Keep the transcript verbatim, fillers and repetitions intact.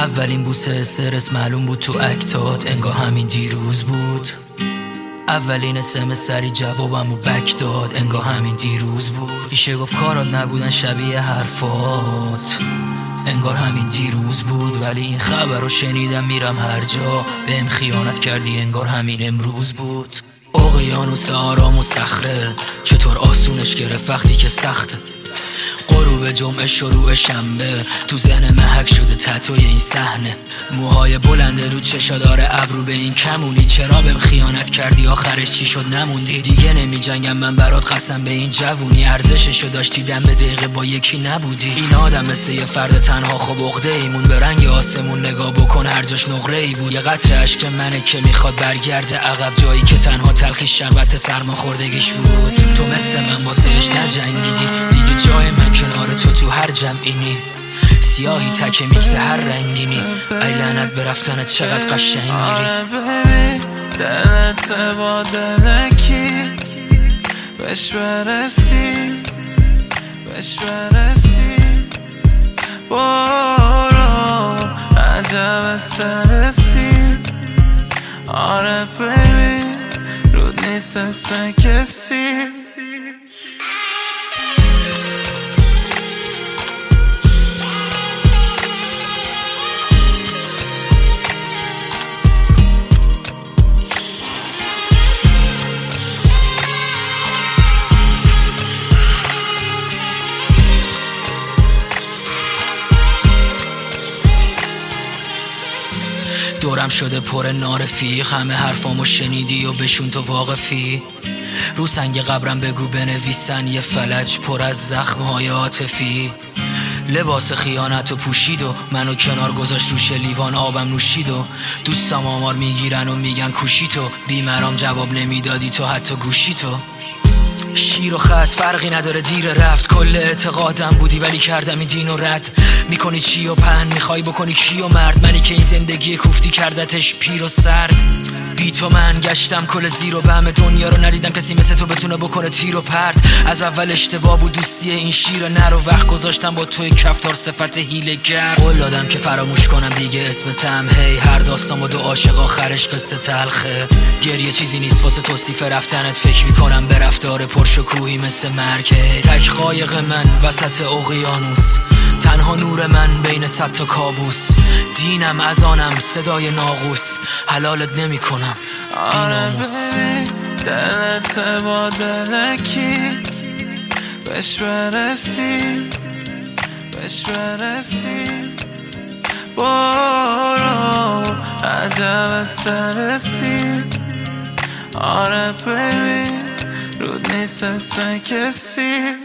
اولین بوسه استرس معلوم بود تو اکتات، انگار همین دیروز بود. اولین اسم سری جوابمو بک داد، انگار همین دیروز بود. میشه گفت کارات نبودن شبیه حرفات، انگار همین دیروز بود. ولی این خبر رو شنیدم میرم هر جا، بهم خیانت کردی انگار همین امروز بود. اقیانوس آرام و صخره، چطور آسونش گرفت وقتی که سخته. غروب جمعه شروع شنبه، تو ذهن محک شده تتوی این صحنه. موهای بلنده رو چشادار ابرو، به این کمونی چرا بهم خیانت کردی؟ آخرش چی شد نموندی؟ دیگه نمی جنگم من برات، قسم به این جوونی ارزششو داشتی، دم به دقیقه با یکی نبودی. این آدم مثل یه فرد تنها، خب عقده ایمون به رنگ آسمون نگاه بکن، هر جاش نقره ای بود. یه قطره اشک منه که میخواد برگرده عقب، جایی که تنها تلخی شربت سرما خوردگیش بود. تو مثل من واسهش نجنگیدی، دیگه جای من کنار تو تو هر جمعینی. سیاهی تک میکس هر رنگینی، ای لعنت به رفتنت چقدر قشنگ میری. آره ببین دلت با دلکی، بهش برسی بهش برسی. برو عجب استرسی. آره ببین رود نیست مثل کسی. دورم شده پر نارفیق، همه حرفامو شنیدی و بهشون تو واقفی. رو سنگ قبرم بگو بنویسن یه فلج پر از زخم‌های عاطفی. لباس خیانت و پوشید و منو کنار گذاشت، رو شلیوان آبم نوشید و دوستام آمار میگیرن و میگن کوشی تو. بیمرام جواب نمیدادی تو حتی گوشی تو. شیر و خط فرقی نداره دیر رفت، کل اعتقادم بودی ولی کردم این دین و رد. میکنی چی و پهن میخوای بکنی کی و مرد، منی که این زندگی کوفتی کردتش پیر و سرد. بی تو من گشتم کل زیر و بم دنیا رو، ندیدم کسی مثل تو بتونه بکنه تیر و پرت. از اول اشتباه بود دوستی این شیر نر، و وقت گذاشتم با توی کفتار صفت هیله گر. قول دادم که فراموش کنم دیگه اسمتم، هی هر داستان با دو عاشق آخرش قصه تلخه. گریه چیزی نیست واسه توصیف رفتنت، فکر میکنم به رفتار پرشکوهی مثل مرگ. تک قایق من وسط اقیانوس، تنها نور من بین صد تا کابوس. دینم از آنم صدای ناقوس، حلالت نمی کنم بیناموس. آره دلت با دلکی، بهش برسی بهش برسی. برو عجب استرسی. آره ببین رود نیست مثل کسی.